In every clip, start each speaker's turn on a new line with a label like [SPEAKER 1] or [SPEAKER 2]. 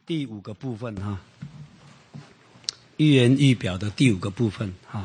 [SPEAKER 1] 第五个部分哈，寓言喻表的第五个部分哈。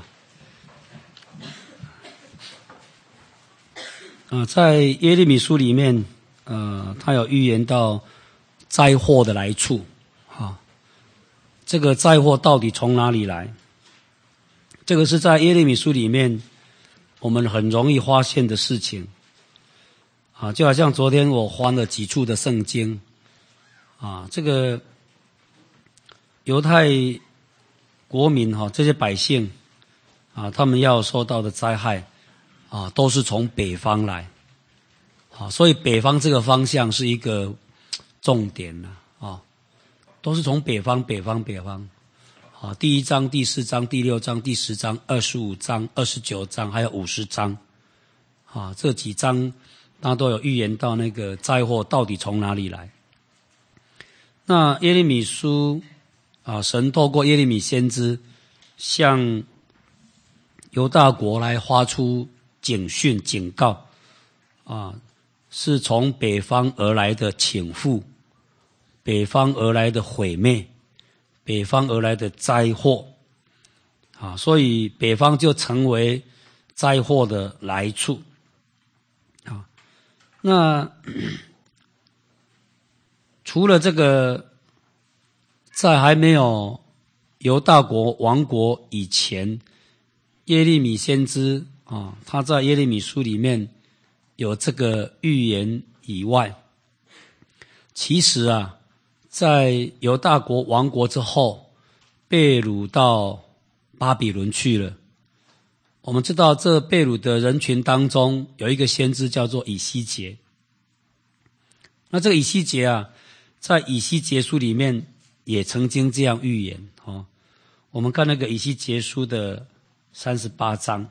[SPEAKER 1] 在耶利米书里面，他有预言到灾祸的来处，这个灾祸到底从哪里来？这个是在耶利米书里面我们很容易发现的事情，就好像昨天我翻了几处的圣经，这个犹太国民这些百姓他们要受到的灾害都是从北方来，所以北方这个方向是一个重点了都是从北方。第1章、第4章、第6章、第10章、25章、29章，还有50章，这几章它都有预言到那个灾祸到底从哪里来。那耶利米书神透过耶利米先知向犹大国来发出警讯、警告，是从北方而来的倾覆，北方而来的毁灭，北方而来的灾祸，所以北方就成为灾祸的来处。那除了这个，在还没有犹大国亡国以前，耶利米先知他在耶利米书里面有这个预言以外，其实在犹大国亡国之后，被掳到巴比伦去了。我们知道这被掳的人群当中有一个先知叫做以西结。那这个以西结在以西结书里面也曾经这样预言我们看那个以西结书的38章，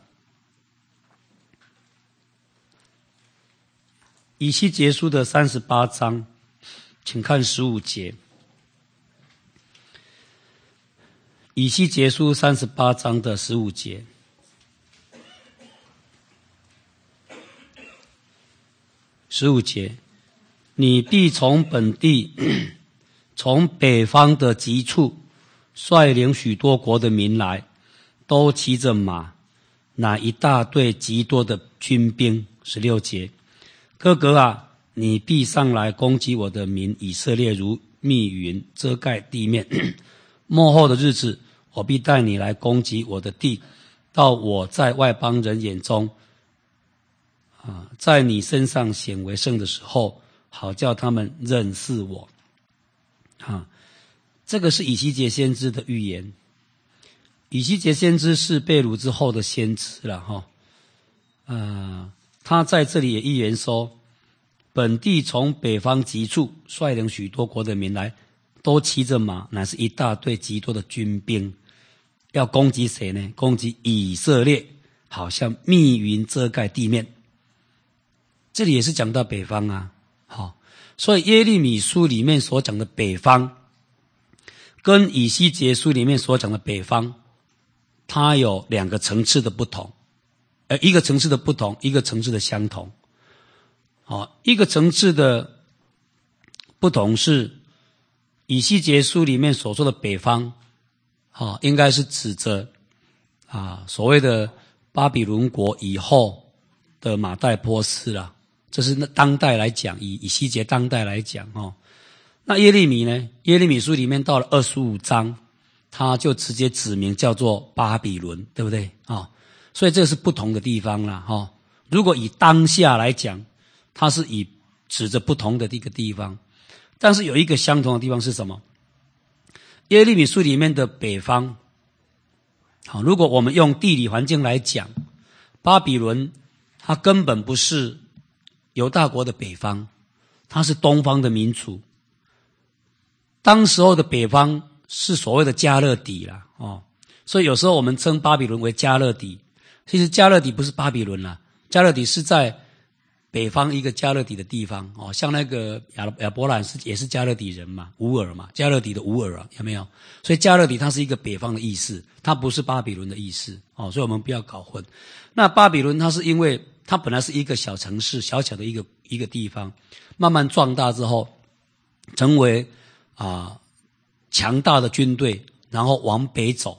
[SPEAKER 1] 以西结书的38章，请看15节。以西结书38章的15节。15节，你必从本地从北方的极处率领许多国的民来，都骑着马，拿一大队极多的军兵。16节，哥哥你必上来攻击我的民以色列，如密云遮盖地面。末后的日子，我必带你来攻击我的地，到我在外邦人眼中在你身上显为圣的时候，好叫他们认识我。这个是以西结先知的预言。以西结先知是被掳之后的先知了他在这里也预言说，本地从北方极处率领许多国的民来，都骑着马，乃是一大队极多的军兵，要攻击谁呢？攻击以色列，好像密云遮盖地面。这里也是讲到北方所以耶利米书里面所讲的北方跟以西结书里面所讲的北方，它有两个层次的不同，一个层次的不同，一个层次的相同。一个层次的不同是以西结书里面所说的北方应该是指着所谓的巴比伦国以后的马代波斯啦，这是当代来讲，以以西结当代来讲那耶利米呢？耶利米书里面到了25章，他就直接指明叫做巴比伦，对不对所以这是不同的地方啦如果以当下来讲，它是以指着不同的一个地方，但是有一个相同的地方是什么？耶利米书里面的北方如果我们用地理环境来讲，巴比伦它根本不是犹大国的北方，它是东方的民族。当时候的北方是所谓的加勒底啦所以有时候我们称巴比伦为加勒底，其实加勒底不是巴比伦啦，加勒底是在北方一个加勒底的地方像那个亚伯兰也是加勒底人嘛，乌尔嘛，加勒底的乌尔有没有？所以加勒底它是一个北方的意思，它不是巴比伦的意思所以我们不要搞混。那巴比伦它是因为它本来是一个小城市，小小的一个地方，慢慢壮大之后成为强大的军队，然后往北走，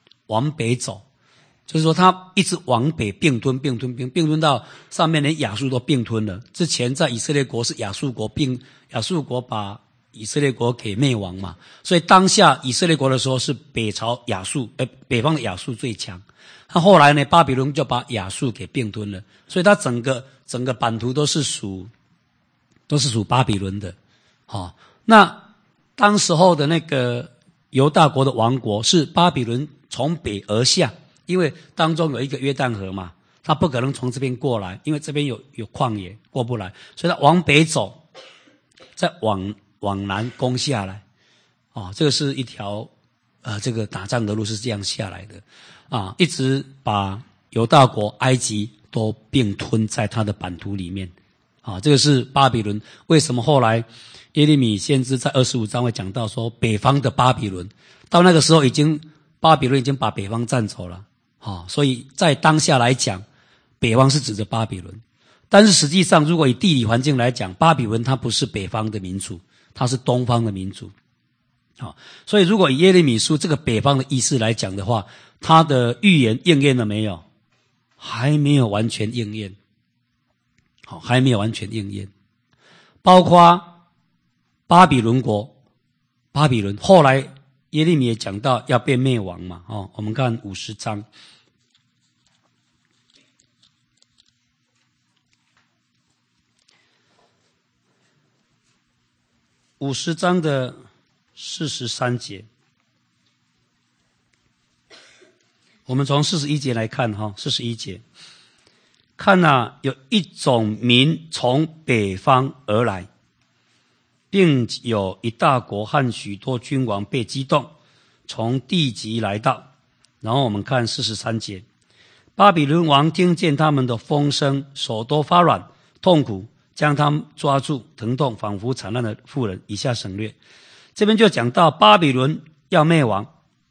[SPEAKER 1] 就是说他一直往北并吞到上面连亚述都并吞了。之前在以色列国是亚述国把以色列国给灭亡嘛，所以当下以色列国的时候是北方的亚述最强。那后来呢，巴比伦就把亚述给并吞了，所以他整个版图都是属巴比伦的。那当时候的那个犹大国的王国是巴比伦从北而下，因为当中有一个约旦河嘛，他不可能从这边过来，因为这边有旷野过不来，所以他往北走，再往南攻下来。这个是一条这个打仗的路是这样下来的一直把犹大国、埃及都并吞在他的版图里面这个是巴比伦。为什么后来耶利米先知在25章会讲到说北方的巴比伦，到那个时候巴比伦已经把北方占走了所以在当下来讲，北方是指着巴比伦。但是实际上如果以地理环境来讲，巴比伦它不是北方的民族，它是东方的民族所以如果以耶利米书这个北方的意思来讲的话，他的预言应验了没有？还没有完全应验还没有完全应验。包括巴比伦后来耶利米也讲到要被灭亡嘛我们看50章50章的43节，我们从41节来看41节，看有一种民从北方而来，并有一大国和许多君王被激动，从地极来到。然后我们看43节，巴比伦王听见他们的风声，手都发软，痛苦，将他们抓住，疼痛，仿佛惨难的妇人。以下省略。这边就讲到巴比伦要灭亡，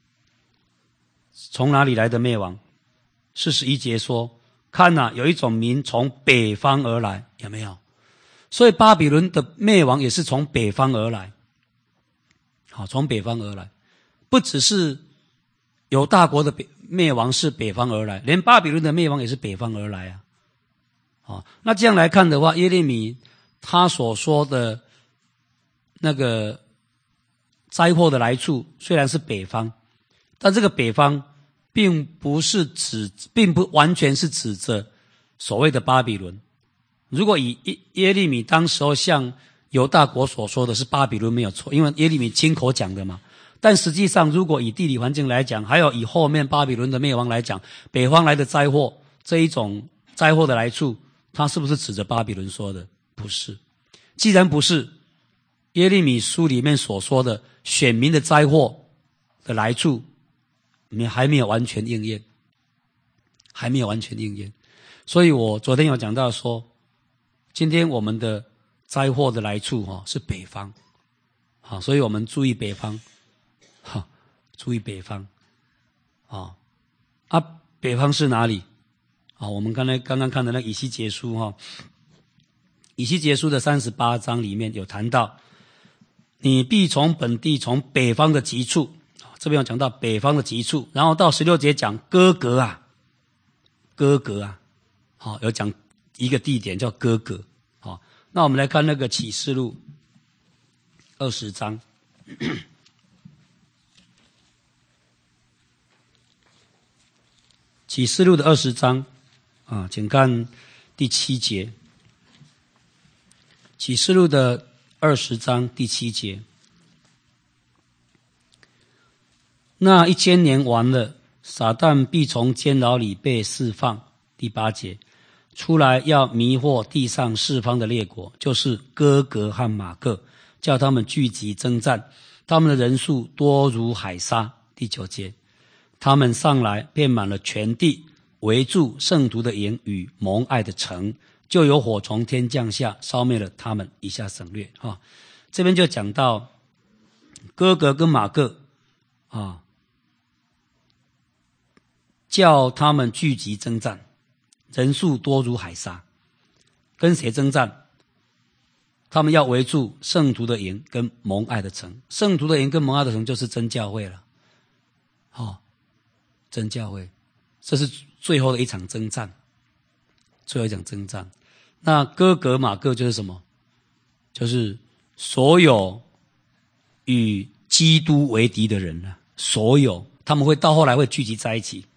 [SPEAKER 1] 从哪里来的灭亡？41节说，看有一种民从北方而来，有没有？所以巴比伦的灭亡也是从北方而来从北方而来，不只是犹大国的灭亡是北方而来，连巴比伦的灭亡也是北方而来那这样来看的话，耶利米他所说的那个灾祸的来处虽然是北方，但这个北方并不完全是指着所谓的巴比伦。如果以耶利米当时候向犹大国所说的是巴比伦没有错，因为耶利米亲口讲的嘛。但实际上如果以地理环境来讲，还有以后面巴比伦的灭亡来讲，北方来的灾祸，这一种灾祸的来处，它是不是指着巴比伦说的？不是。既然不是，耶利米书里面所说的选民的灾祸的来处还没有完全应验，所以我昨天有讲到说，今天我们的灾祸的来处是北方所以我们注意北方北方是哪里我们刚刚看的那以西结书以西结书的38章里面有谈到，你必从本地从北方的极处，这边有讲到北方的极处，然后到16节讲哥格有讲一个地点叫哥格那我们来看那个启示录20章启示录的20章请看第7节，启示录的20章第7节，那1000年完了，撒旦必从监牢里被释放。第8节，出来要迷惑地上四方的列国，就是哥格和马各，叫他们聚集征战，他们的人数多如海沙。第9节，他们上来遍满了全地，围住圣徒的营与蒙爱的城，就有火从天降下，烧灭了他们。以下省略这边就讲到哥格跟马各叫他们聚集征战，人数多如海沙。跟谁征战？ 他们要围住圣徒的营跟蒙爱的城。圣徒的营跟蒙爱的城就是真教会了。真教会，这是最后的一场征战，最后一场征战。那哥格马各就是什么？就是所有与基督为敌的人啊，所有他们会到后来会聚集在一起，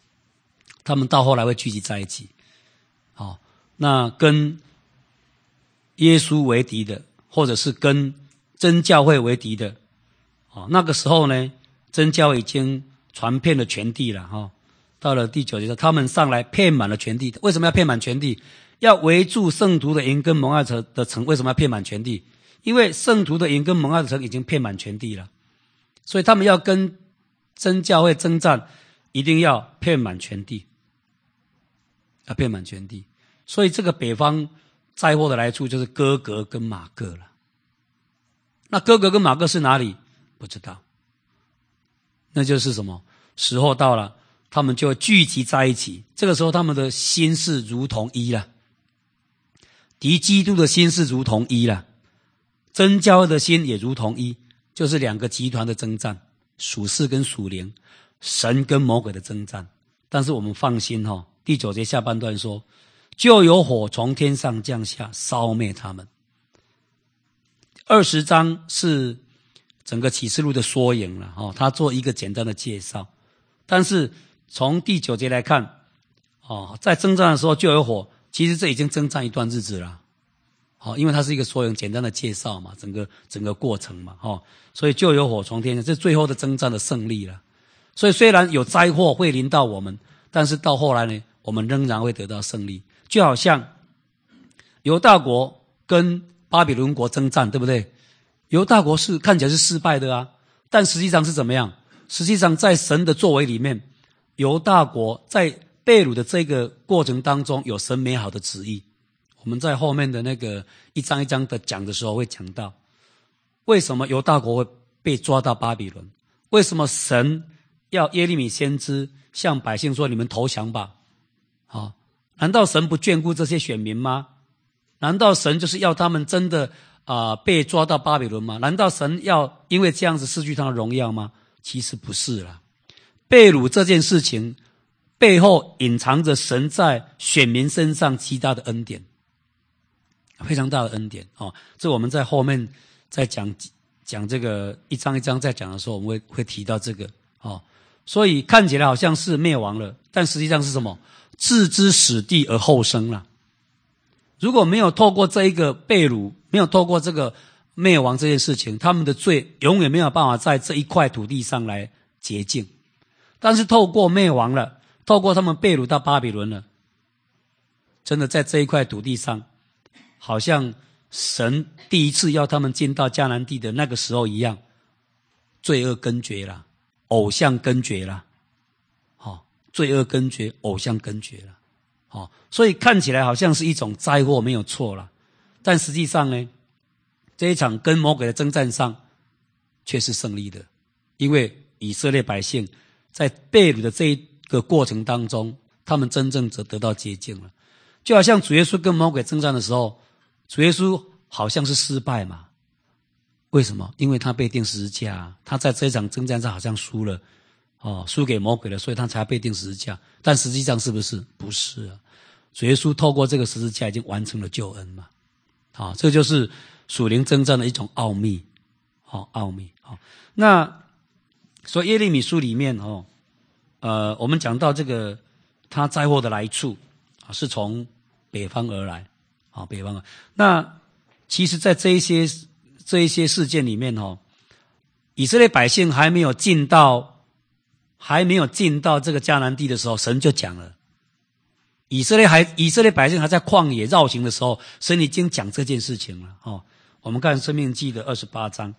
[SPEAKER 1] 那跟耶稣为敌的，或者是跟真教会为敌的，那个时候呢，真教会已经传遍了全地了。到了第9节，他们上来遍满了全地。为什么要遍满全地？要围住圣徒的营跟蒙爱的城。为什么要遍满全地？因为圣徒的营跟蒙爱的城已经遍满全地了，所以他们要跟真教会征战，一定要遍满全地，要遍满全地。所以这个北方灾祸的来处就是哥格跟马各了。那哥格跟马各是哪里？不知道。那就是什么？时候到了，他们就聚集在一起。这个时候他们的心是如同一了，敌基督的心是如同一了，真教会的心也如同一，就是两个集团的征战，属世跟属灵，神跟魔鬼的征战。但是我们放心第9节下半段说，就有火从天上降下，烧灭他们。20章是整个启示录的缩影了他做一个简单的介绍。但是从第9节来看在征战的时候就有火，其实这已经征战一段日子了因为它是一个缩影简单的介绍嘛，整个过程嘛所以就有火从天上，这是最后的征战的胜利了。所以虽然有灾祸会临到我们，但是到后来呢，我们仍然会得到胜利。就好像犹大国跟巴比伦国征战，对不对？犹大国是看起来是失败的但实际上是怎么样？实际上在神的作为里面，犹大国在被掳的这个过程当中有神美好的旨意。我们在后面的那个一章一章的讲的时候会讲到，为什么犹大国会被抓到巴比伦？为什么神要耶利米先知向百姓说，你们投降吧难道神不眷顾这些选民吗？难道神就是要他们真的被抓到巴比伦吗？难道神要因为这样子失去他的荣耀吗？其实不是啦。被掳这件事情背后隐藏着神在选民身上极大的恩典，非常大的恩典这我们在后面在讲这个一章一章在讲的时候，我们会提到这个所以看起来好像是灭亡了，但实际上是什么？置之死地而后生了。如果没有透过这一个被掳，没有透过这个灭亡这件事情，他们的罪永远没有办法在这一块土地上来洁净。但是透过灭亡了，透过他们被掳到巴比伦了，真的在这一块土地上，好像神第一次要他们进到迦南地的那个时候一样，罪恶根绝了，偶像根绝了罪恶根绝，偶像根绝了所以看起来好像是一种灾祸，没有错了。但实际上呢，这一场跟魔鬼的征战上却是胜利的，因为以色列百姓在被掳的这一个过程当中，他们真正得到洁净了。就好像主耶稣跟魔鬼征战的时候，主耶稣好像是失败嘛。为什么？因为他被钉十字架他在这一场征战上好像输了输给魔鬼了，所以他才被钉十字架。但实际上是不是？不是主耶稣透过这个十字架已经完成了救恩嘛这就是属灵征战的一种奥秘奥秘那所以耶利米书里面我们讲到这个他灾祸的来处是从北方而来北方那其实在这一些事件里面以色列百姓还没有进到这个迦南地的时候，神就讲了。以色列百姓还在旷野绕行的时候，神已经讲这件事情了我们看申命记的28章，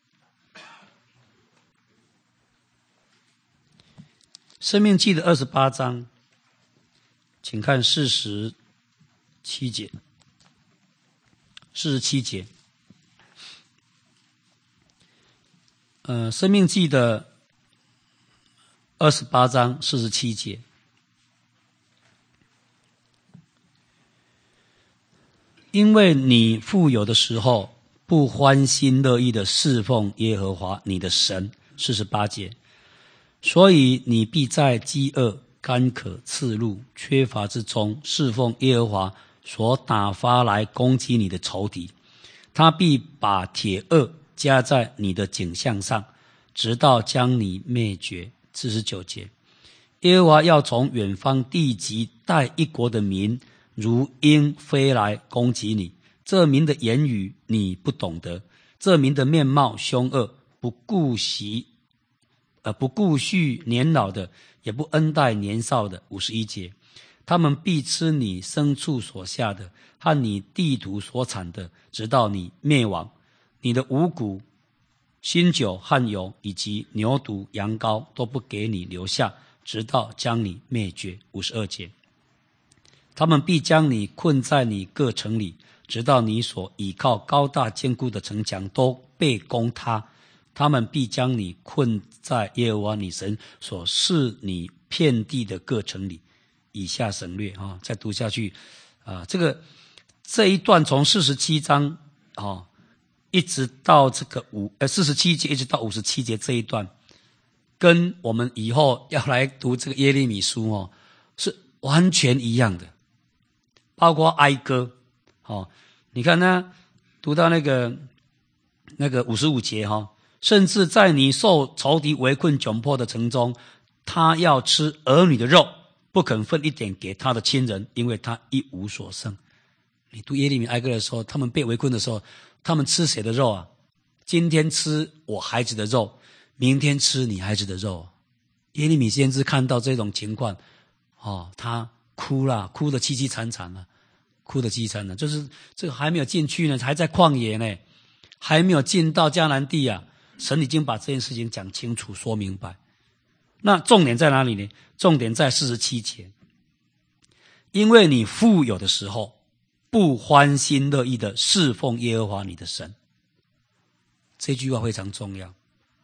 [SPEAKER 1] 申命记的28章，请看47节。申命记的28章47节。 因为你富有的时候，不欢心乐意的侍奉耶和华你的神，48节，所以你必在饥饿、干渴、赤露、缺乏之中侍奉耶和华所打发来攻击你的仇敌，他必把铁轭加在你的颈项上，直到将你灭绝。49节，耶和华要从远方地极带一国的民如鹰飞来攻击你，这民的言语你不懂得，这民的面貌凶恶，不顾惜年老的，也不恩待年少的。51节，他们必吃你牲畜所下的和你地土所产的，直到你灭亡。你的五谷、新酒和油以及牛犊、羊羔都不给你留下，直到将你灭绝。52节，他们必将你困在你各城里，直到你所倚靠高大坚固的城墙都被攻塌。他们必将你困在耶和华你神所赐你遍地的各城里。以下省略再读下去这一段从47章一直到这个47节一直到57节这一段，跟我们以后要来读这个耶利米书是完全一样的，包括哀歌你看呢，读到那个55节甚至在你受仇敌围困窘迫的城中，他要吃儿女的肉，不肯分一点给他的亲人，因为他一无所剩。你读耶利米哀歌的时候，他们被围困的时候，他们吃谁的肉啊？今天吃我孩子的肉，明天吃你孩子的肉。耶利米先知看到这种情况他哭了，哭得凄凄惨惨了，哭得凄惨了，就是这个还没有进去呢，还在旷野呢，还没有进到迦南地啊，神已经把这件事情讲清楚说明白。那重点在哪里呢？重点在47节，因为你富有的时候，不欢心乐意的侍奉耶和华你的神。这句话非常重要，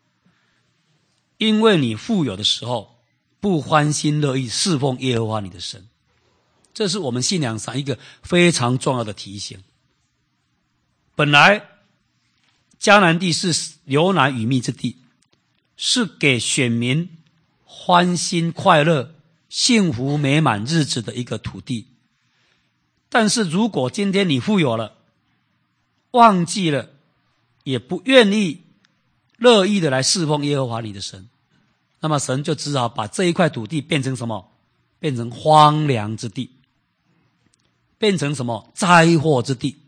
[SPEAKER 1] 因为你富有的时候，不欢心乐意侍奉耶和华你的神，这是我们信仰上一个非常重要的提醒。本来迦南地是流奶与蜜之地，是给选民欢欣快乐、幸福美满日子的一个土地。但是如果今天你富有了，忘记了，也不愿意乐意的来侍奉耶和华你的神，那么神就只好把这一块土地变成什么？变成荒凉之地，变成什么？灾祸之地。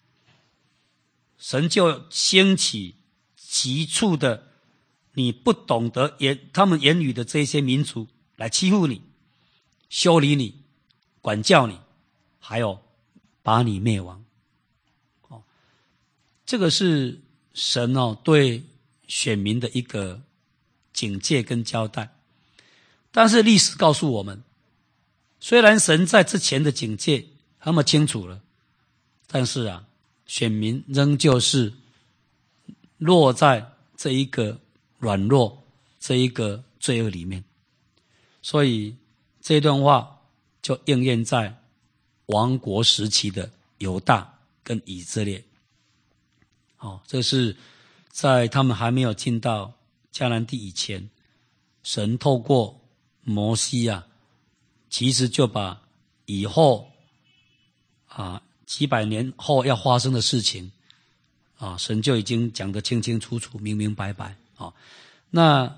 [SPEAKER 1] 神就兴起急促的你不懂得他们言语的这些民族来欺负你、修理你、管教你，还有把你灭亡。这个是神对选民的一个警戒跟交代。但是历史告诉我们，虽然神在之前的警戒那么清楚了，但是选民仍旧是落在这一个软弱、这一个罪恶里面。所以这段话就应验在亡国时期的犹大跟以色列。这是在他们还没有进到迦南地以前，神透过摩西其实就把以后几百年后要发生的事情神就已经讲得清清楚楚、明明白白那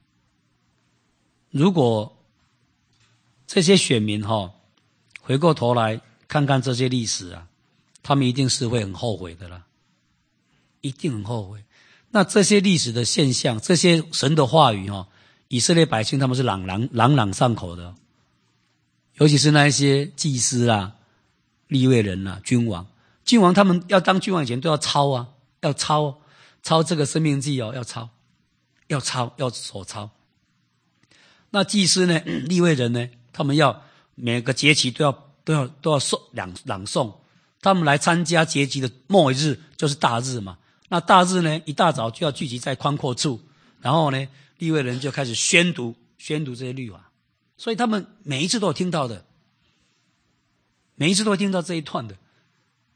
[SPEAKER 1] 如果这些选民回过头来看看这些历史他们一定是会很后悔的啦，一定很后悔。那这些历史的现象，这些神的话语以色列百姓他们是朗朗上口的，尤其是那一些祭司利未人君王他们要当君王以前都要抄要抄这个申命记要手抄。那祭司呢，利未人呢，他们要每个节期都要朗诵，他们来参加节期的末一日就是大日嘛。那大日呢，一大早就要聚集在宽阔处，然后呢，利未人就开始宣读这些律法，所以他们每一次都有听到的，每一次都会听到这一段的。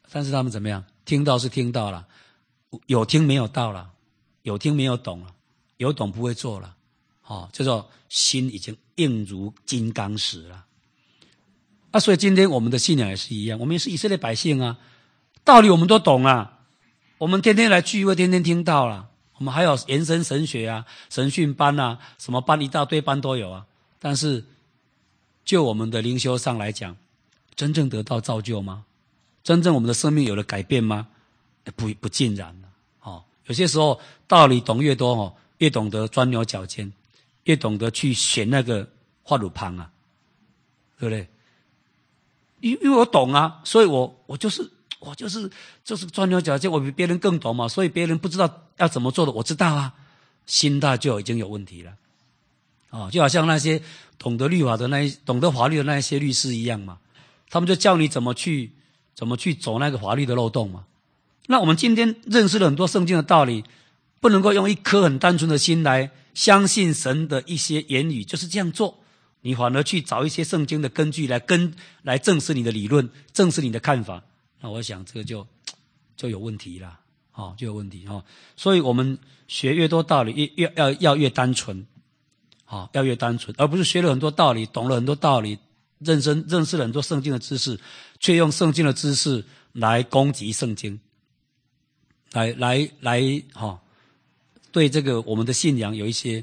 [SPEAKER 1] 但是他们怎么样？听到是听到了，有听没有到了，有听没有懂了，有懂不会做了，叫做心已经硬如金刚石了。所以今天我们的信仰也是一样，我们也是以色列百姓啊，道理我们都懂啊，我们天天来聚会，天天听到了，我们还有延伸神学啊、神训班啊，什么班一大堆班都有啊。但是就我们的灵修上来讲，真正得到造就吗？真正我们的生命有了改变吗？不尽然了。有些时候道理懂越多，越懂得钻牛角尖，越懂得去选那个话鲁旁啊，对不对？因为我懂啊，所以我就是钻牛角尖，我比别人更懂嘛，所以别人不知道要怎么做的，我知道啊，心态就已经有问题了。就好像那些懂得懂得法律的那些律师一样嘛，他们就教你怎么去走那个法律的漏洞嘛。那我们今天认识了很多圣经的道理，不能够用一颗很单纯的心来相信神的一些言语，就是这样做，你反而去找一些圣经的根据来证实你的理论，证实你的看法，那我想这个就有问题了，就有问题。所以我们学越多道理，要越单纯，要越单纯，而不是学了很多道理，懂了很多道理，认识了很多圣经的知识，却用圣经的知识来攻击圣经，来对这个我们的信仰有一些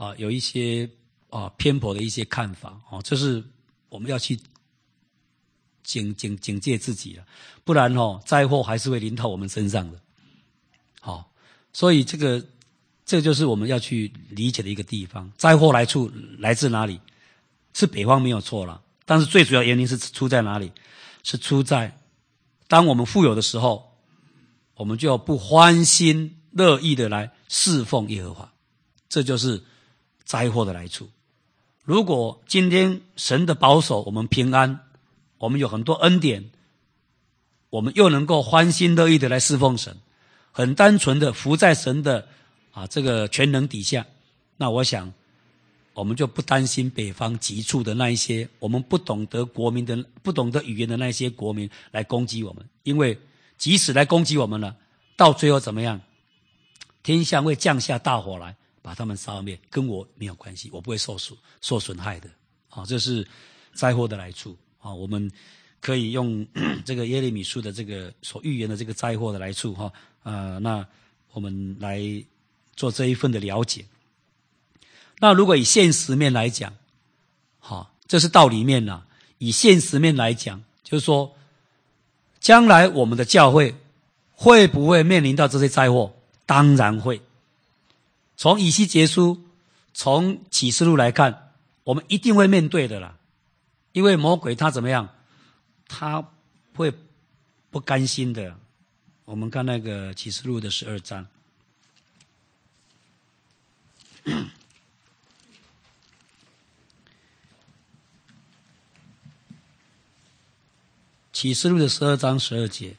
[SPEAKER 1] 偏颇的一些看法，这是我们要去警戒自己了，不然灾祸还是会临到我们身上的。所以这就是我们要去理解的一个地方。灾祸来自哪里？是北方没有错了，但是最主要原因是出在哪里？是出在当我们富有的时候，我们就不欢欣乐意的来侍奉耶和华，这就是灾祸的来处。如果今天神的保守，我们平安，我们有很多恩典，我们又能够欢欣乐意的来侍奉神，很单纯的服在神的这个全能底下，那我想我们就不担心北方急处的那一些我们不懂得语言的那些国民来攻击我们，因为即使来攻击我们了，到最后怎么样？天下会降下大火来把他们烧灭，跟我没有关系，我不会受损害的。这是灾祸的来处。我们可以用这个耶利米书的这个所预言的这个灾祸的来处那我们来做这一份的了解。那如果以现实面来讲，这是道理面啦。以现实面来讲，就是说，将来我们的教会会不会面临到这些灾祸？当然会。从以西结书，从启示录来看，我们一定会面对的啦。因为魔鬼他怎么样？他会不甘心的。我们看那个启示录的12章。启示录的12章12节。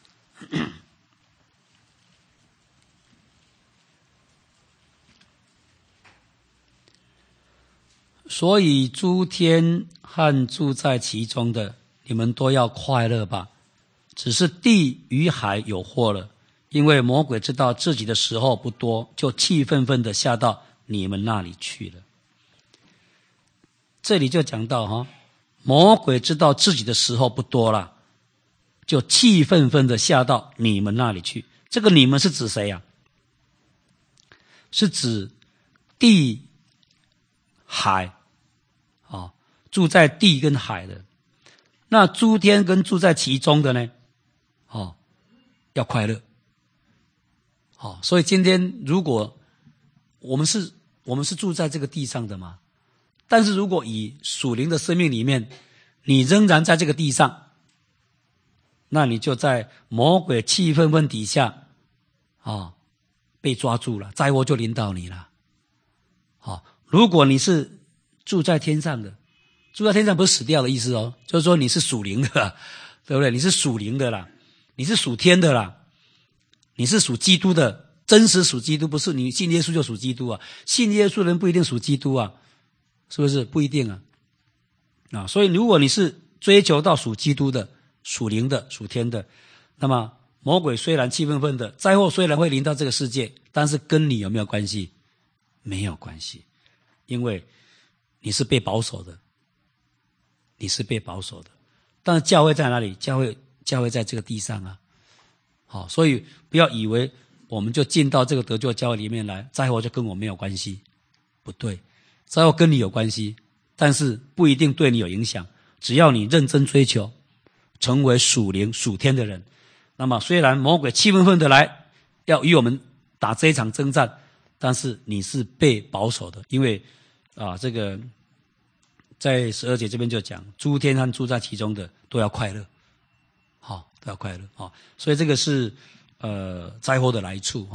[SPEAKER 1] 所以诸天和住在其中的，你们都要快乐吧。只是地与海有祸了，因为魔鬼知道自己的时候不多，就气愤愤地下到你们那里去了。这里就讲到魔鬼知道自己的时候不多了，就气愤愤地下到你们那里去。这个你们是指谁啊？是指地海住在地跟海的。那诸天跟住在其中的呢要快乐。所以今天如果我们是住在这个地上的嘛，但是如果以属灵的生命里面，你仍然在这个地上，那你就在魔鬼气愤愤底下被抓住了，灾祸就临到你了。如果你是住在天上的，住在天上不是死掉的意思就是说你是属灵的啦，对不对？你是属灵的啦，你是属天的啦，你是属基督的，真实属基督，不是你信耶稣就属基督啊。信耶稣的人不一定属基督啊，是不是？不一定啊。所以如果你是追求到属基督的、属灵的、属天的， 那么魔鬼虽然气愤愤的，灾祸虽然会临到这个世界，但是跟你有没有关系？没有关系，因为你是被保守的，你是被保守的。但是教会在哪里？教会在这个地上啊。好，所以不要以为我们就进到这个得救教会里面来，灾祸就跟我没有关系，不对，灾祸跟你有关系，但是不一定对你有影响。只要你认真追求，成为属灵属天的人，那么虽然魔鬼气愤愤的来要与我们打这一场征战，但是你是被保守的，因为这个在12节这边就讲，诸天和住在其中的都要快乐，好，都要快乐，好，所以这个是灾祸的来处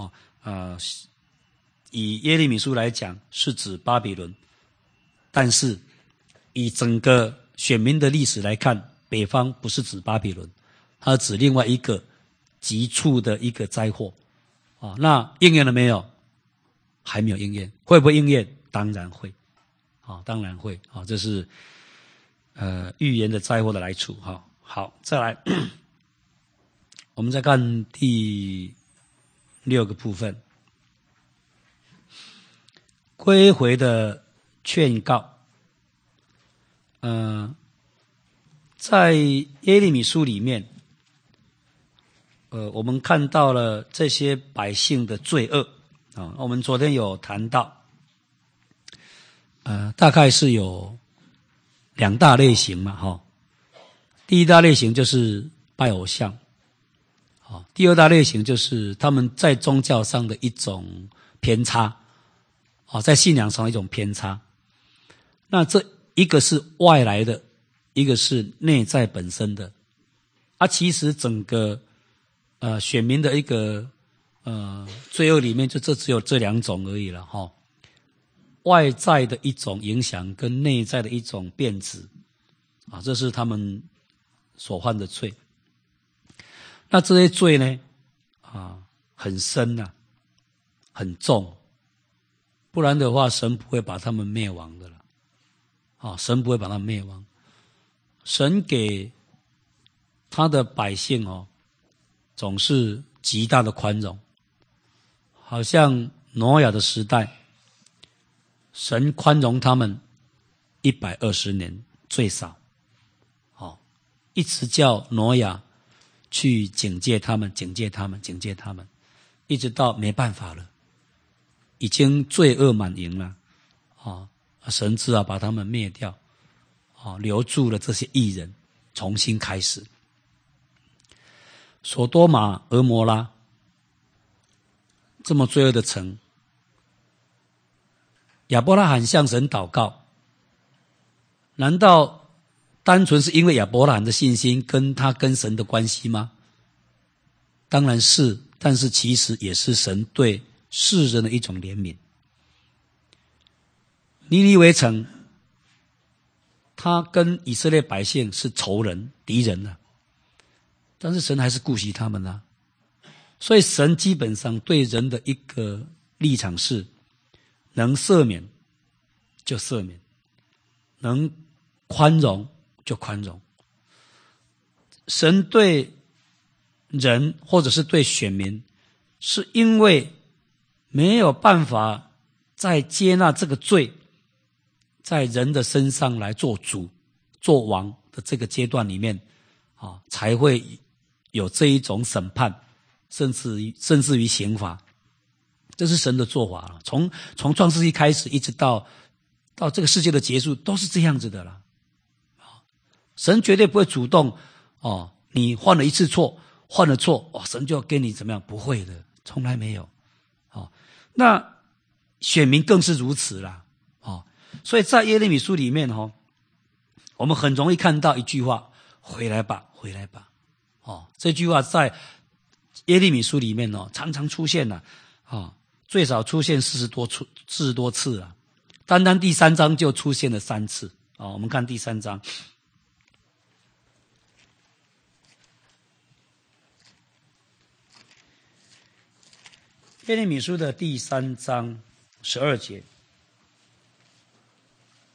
[SPEAKER 1] 以耶利米书来讲是指巴比伦，但是以整个选民的历史来看，北方不是指巴比伦，它指另外一个急促的一个灾祸那应验了没有？还没有应验。会不会应验？当然会当然会这是预言的灾祸的来处好，再来我们再看第6个部分，归回的劝告。在耶利米书里面我们看到了这些百姓的罪恶我们昨天有谈到大概是有2大类型嘛第一大类型就是拜偶像第二大类型就是他们在宗教上的一种偏差在信仰上的一种偏差。那这一个是外来的，一个是内在本身的其实整个选民的一个罪恶里面就只有这2种而已了外在的一种影响跟内在的一种变质这是他们所犯的罪。那这些罪呢很深很重，不然的话神不会把他们灭亡的了神不会把他们灭亡。神给他的百姓总是极大的宽容，好像挪亚的时代，神宽容他们120年最少一直叫挪亚去警戒他们，一直到没办法了，已经罪恶满盈了神只好把他们灭掉留住了这些义人，重新开始。所多玛、俄摩拉这么罪恶的城，亚伯拉罕向神祷告，难道单纯是因为亚伯拉罕的信心跟他跟神的关系吗？当然是，但是其实也是神对世人的一种怜悯。尼尼微城，他跟以色列百姓是仇人敌人但是神还是顾惜他们所以神基本上对人的一个立场是能赦免就赦免，能宽容就宽容。神对人或者是对选民，是因为没有办法再接纳这个罪在人的身上来做主做王的这个阶段里面才会有这一种审判，甚至于刑罚。这是神的做法从创世纪开始一直到这个世界的结束都是这样子的啦。神绝对不会主动你犯了一次错，犯了错神就要跟你怎么样，不会的，从来没有那选民更是如此啦所以在耶利米书里面我们很容易看到一句话，回来吧，回来吧这句话在耶利米书里面常常出现最少出现40多次单单第3章就出现了3次我们看第3章，耶利米书的第3章12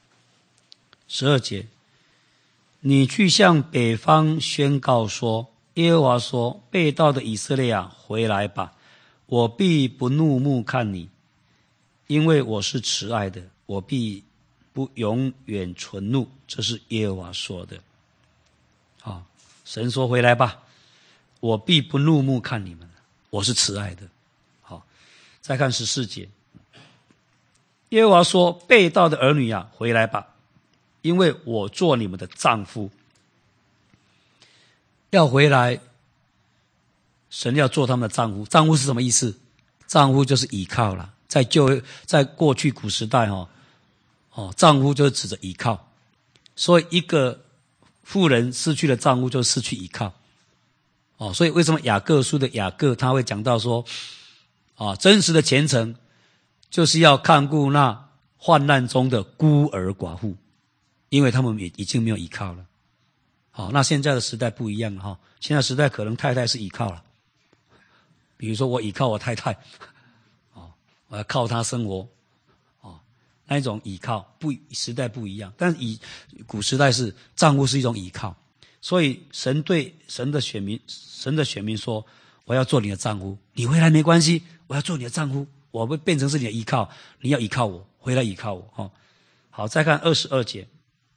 [SPEAKER 1] 节，你去向北方宣告说， 耶和华说：背道的以色列啊，回来吧，我必不怒目看你，因为我是慈爱的，我必不永远存怒。这是耶和华说的。神说回来吧，我必不怒目看你们，我是慈爱的。好，再看14节，耶和华说：背道的儿女啊，回来吧，因为我做你们的丈夫。要回来，神要做他们的丈夫。丈夫是什么意思？丈夫就是倚靠了。在过去古时代丈夫就是指着倚靠，所以一个妇人失去了丈夫就失去倚靠。所以为什么雅各书的雅各他会讲到说真实的虔诚就是要看顾那患难中的孤儿寡妇，因为他们已经没有倚靠了。那现在的时代不一样了现在时代可能太太是倚靠了，比如说我倚靠我太太我要靠她生活那一种倚靠时代不一样，但是古时代是丈夫是一种倚靠，所以神对神的选民说，我要做你的丈夫，你回来没关系，我要做你的丈夫，我会变成是你的依靠，你要依靠我，回来依靠我好，再看22节，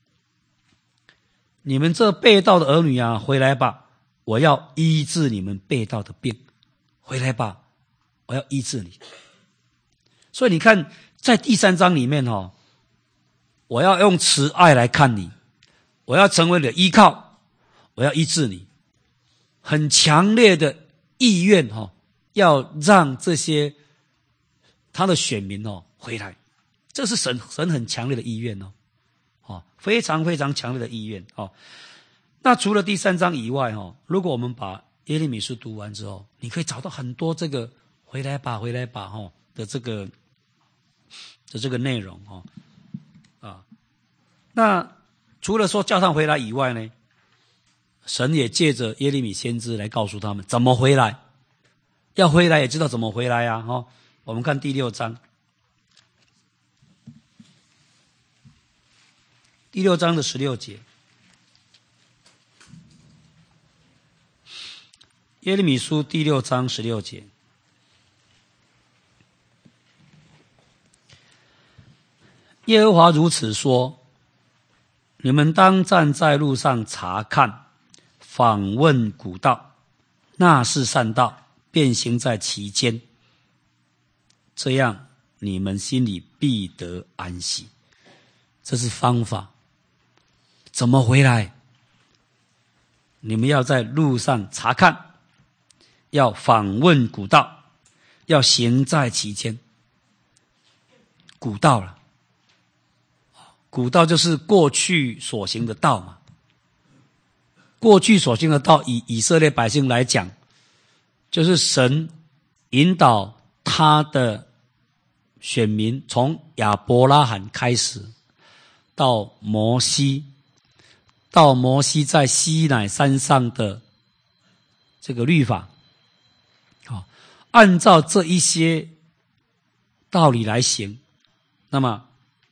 [SPEAKER 1] 你们这背道的儿女啊，回来吧，我要医治你们背道的病，回来吧，我要医治你。所以你看在第3章里面我要用慈爱来看你，我要成为你的依靠，我要医治你，很强烈的意愿要让这些他的选民回来，这是神很强烈的意愿非常非常强烈的意愿那除了第3章以外如果我们把耶利米书读完之后，你可以找到很多这个回来吧回来吧的这个内容那除了说叫他们回来以外呢，神也借着耶利米先知来告诉他们怎么回来，要回来也知道怎么回来我们看第6章，第6章的16节，耶利米书第6章16节，耶和华如此说：你们当站在路上查看，访问古道，那是善道，便行在其间，这样你们心里必得安息。这是方法。怎么回来？你们要在路上查看，要访问古道，要行在其间。古道了，古道就是过去所行的道嘛。过去所行的道，以色列百姓来讲，就是神引导他的选民从亚伯拉罕开始，到摩西在西乃山上的这个律法，按照这一些道理来行，那么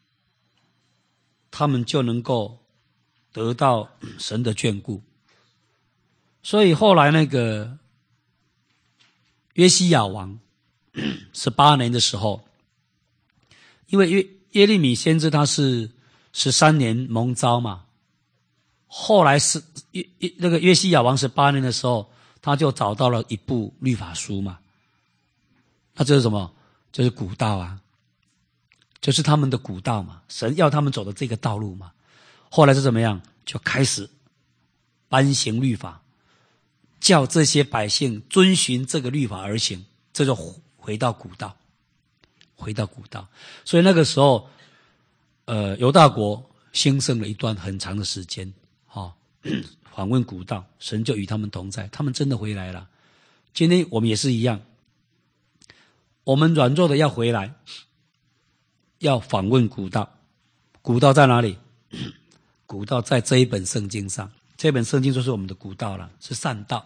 [SPEAKER 1] 他们就能够得到神的眷顾。所以后来那个约西亚王18年的时候，因为耶利米先知他是13年蒙召嘛，后来是那个约西亚王18年的时候，他就找到了一部律法书嘛，那这是什么？就是古道啊，就是他们的古道嘛，神要他们走的这个道路嘛。后来是怎么样？就开始颁行律法，叫这些百姓遵循这个律法而行，这就回到古道。所以那个时候犹大国兴盛了一段很长的时间访问古道，神就与他们同在，他们真的回来了。今天我们也是一样，我们软弱的要回来，要访问古道。古道在哪里？古道在这一本圣经上，这本圣经就是我们的古道了，是善道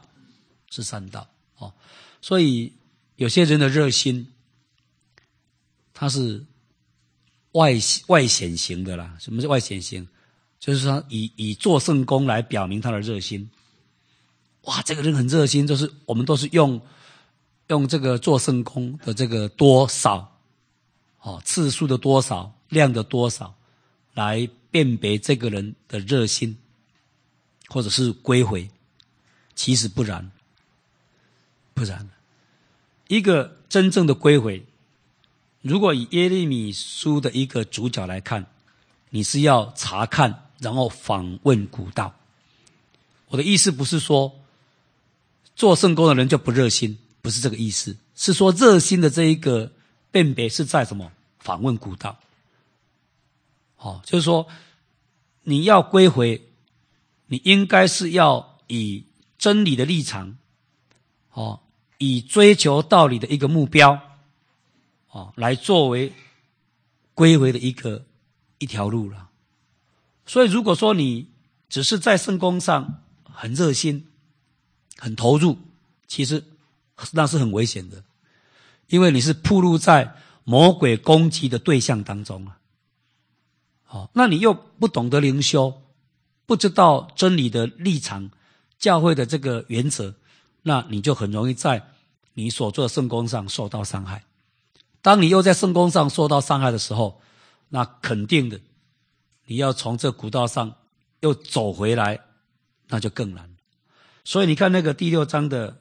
[SPEAKER 1] 所以有些人的热心它是外显型的啦。什么是外显型？就是说以做圣工来表明他的热心哇，这个人很热心，就是我们都是用这个做圣工的这个多少，次数的多少，量的多少，来辨别这个人的热心，或者是归回。其实不然，不然，一个真正的归回，如果以耶利米书的一个主角来看，你是要查看，然后访问古道。我的意思不是说做圣工的人就不热心，不是这个意思，是说热心的这一个辨别是在什么？访问古道。就是说你要归回，你应该是要以真理的立场，以追求道理的一个目标，来作为归回的一条路了。所以如果说你只是在圣工上很热心、很投入，其实那是很危险的，因为你是暴露在魔鬼攻击的对象当中啊。那你又不懂得灵修，不知道真理的立场、教会的这个原则，那你就很容易在你所做的圣工上受到伤害。当你又在圣工上受到伤害的时候，那肯定的，你要从这古道上又走回来，那就更难。所以你看那个第6章的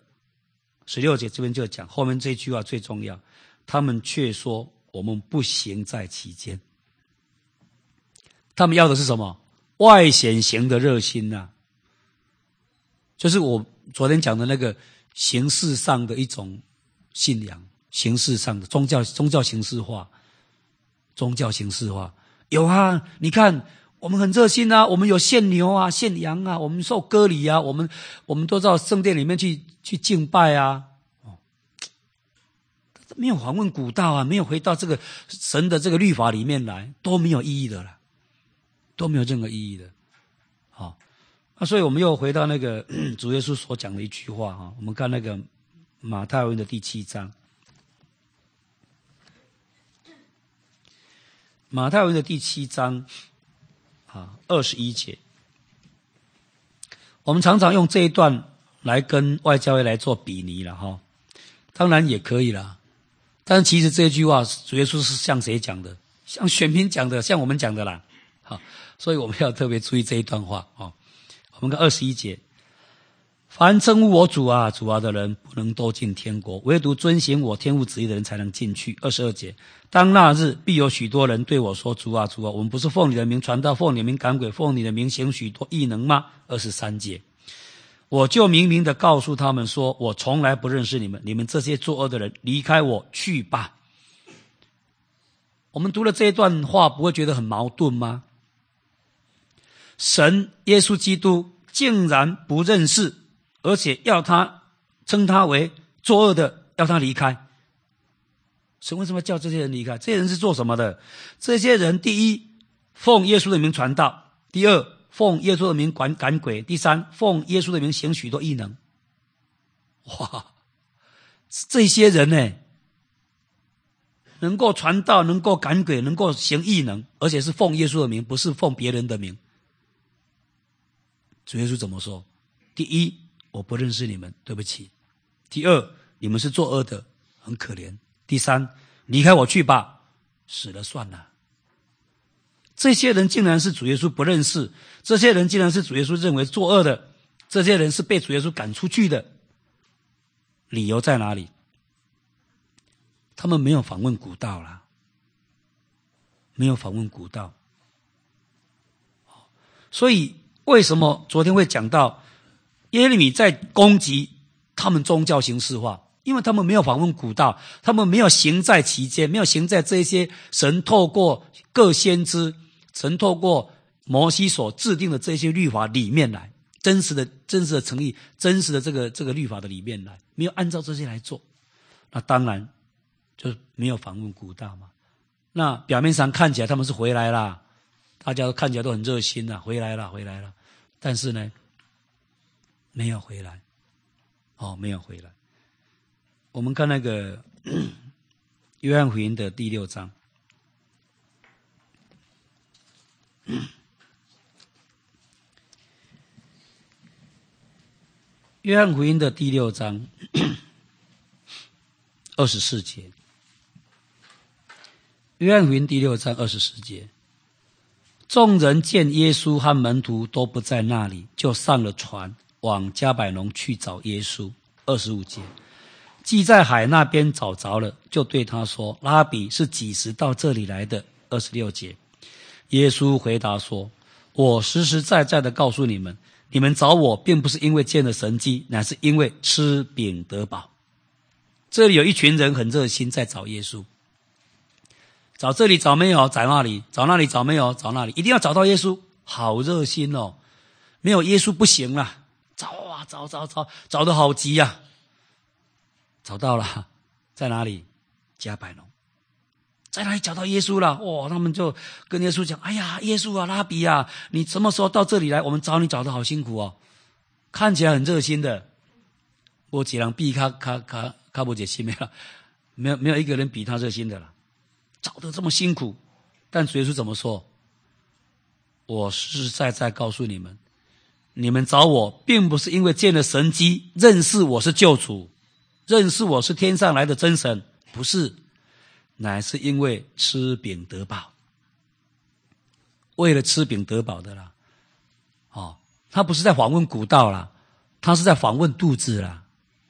[SPEAKER 1] 16节，这边就讲后面这句话最重要，他们却说我们不行在其间。他们要的是什么？外显型的热心啊，就是我昨天讲的那个形式上的一种信仰，形式上的宗教形式化，宗教形式化有啊。你看我们很热心啊，我们有献牛啊、献羊啊，我们受割礼啊，我们都到圣殿里面去敬拜啊，没有访问古道啊，没有回到这个神的这个律法里面来，都没有意义的啦，都没有任何意义的。所以我们又回到那个主耶稣所讲的一句话，我们看那个马太福音的第7章，马太福音的第7章21节，我们常常用这一段来跟外教会来做比拟了当然也可以啦，但其实这句话主耶稣是向谁讲的？向选民讲的，向我们讲的啦。所以我们要特别注意这一段话我们看21节，凡称呼我主啊主啊的人，不能都进天国，唯独遵行我天父旨意的人才能进去。22节，当那日必有许多人对我说，主啊主啊，我们不是奉你的名传道，奉你的名赶鬼，奉你的名行许多异能吗？23节，我就明明的告诉他们说，我从来不认识你们，你们这些作恶的人，离开我去吧。我们读了这一段话，不会觉得很矛盾吗？神耶稣基督竟然不认识，而且要他称他为作恶的，要他离开。神为什么要叫这些人离开？这些人是做什么的？这些人第一，奉耶稣的名传道；第二，奉耶稣的名赶鬼；第三，奉耶稣的名行许多异能。哇，这些人呢，能够传道，能够赶鬼，能够行异能，而且是奉耶稣的名，不是奉别人的名。主耶稣怎么说？第一，我不认识你们，对不起；第二，你们是作恶的，很可怜；第三，离开我去吧，死了算了。这些人竟然是主耶稣不认识，这些人竟然是主耶稣认为作恶的，这些人是被主耶稣赶出去的。理由在哪里？他们没有访问古道啦，没有访问古道。所以为什么昨天会讲到耶利米在攻击他们宗教形式化？因为他们没有访问古道，他们没有行在其间，没有行在这些神透过各先知，神透过摩西所制定的这些律法里面来，真实的诚意，真实的这个律法的里面来，没有按照这些来做，那当然就没有访问古道嘛。那表面上看起来他们是回来啦，大家都看起来都很热心啦，回来了，但是呢，没有回来，没有回来。我们看那个约翰福音的第6章， 约翰福音的第6章24节。约翰福音第6章24节，众人见耶稣和门徒都不在那里，就上了船，往迦百农去找耶稣。25节，既在海那边找着了，就对他说：拉比是几时到这里来的？26节，耶稣回答说：我实实在在的告诉你们，你们找我并不是因为见了神迹，乃是因为吃饼得饱。这里有一群人很热心在找耶稣，找这里找没有，找那里找那里找没有，找那里，一定要找到耶稣，好热心哦！没有耶稣不行啦，找啊找找找，找得好急啊！找到了，在哪里？迦百农。在哪里找到耶稣了？哇！他们就跟耶稣讲：哎呀，耶稣啊，拉比啊，你什么时候到这里来？我们找你找得好辛苦哦，看起来很热心的。我几人比他不解心没有一个人比他热心的了。找得这么辛苦，但主耶稣怎么说？我实实在在告诉你们，你们找我并不是因为见了神迹，认识我是救主，认识我是天上来的真神，不是，乃是因为吃饼得饱。为了吃饼得饱的啦，他不是在访问古道啦，他是在访问肚子啦。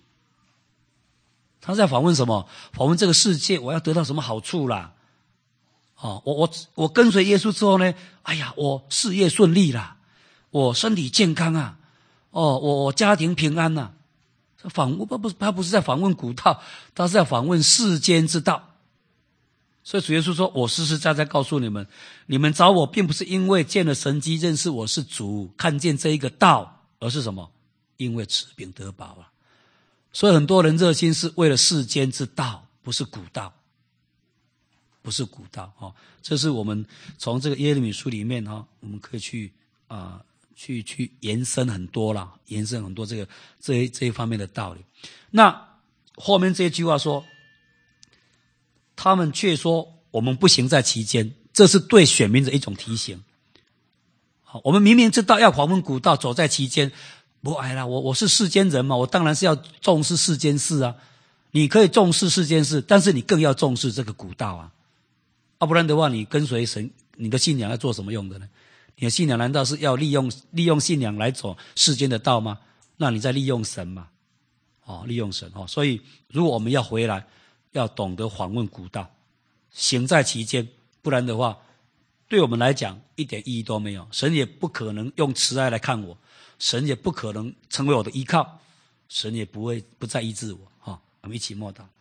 [SPEAKER 1] 他是在访问什么？访问这个世界，我要得到什么好处啦？我跟随耶稣之后呢？哎呀，我事业顺利啦，我身体健康啊，我家庭平安呐。他不是在访问古道，他是在访问世间之道。所以主耶稣说：我实实在在告诉你们，你们找我并不是因为见了神迹认识我是主，看见这一个道，而是什么？因为吃饼得饱啊。所以很多人热心是为了世间之道，不是古道，不是古道。这是我们从这个耶利米书里面我们可以去延伸很多啦，延伸很多这一方面的道理。那后面这一句话说，他们却说我们不行在其间，这是对选民的一种提醒。我们明明知道要访问古道，走在其间，不爱啦，我是世间人嘛，我当然是要重视世间事啊。你可以重视世间事，但是你更要重视这个古道啊。不然的话，你跟随神，你的信仰要做什么用的呢？你的信仰难道是要利用信仰来走世间的道吗？那你在利用神嘛？利用神。所以如果我们要回来，要懂得访问古道，行在其间，不然的话，对我们来讲一点意义都没有。神也不可能用慈爱来看我，神也不可能成为我的依靠，神也不再医治我。我们一起默祷。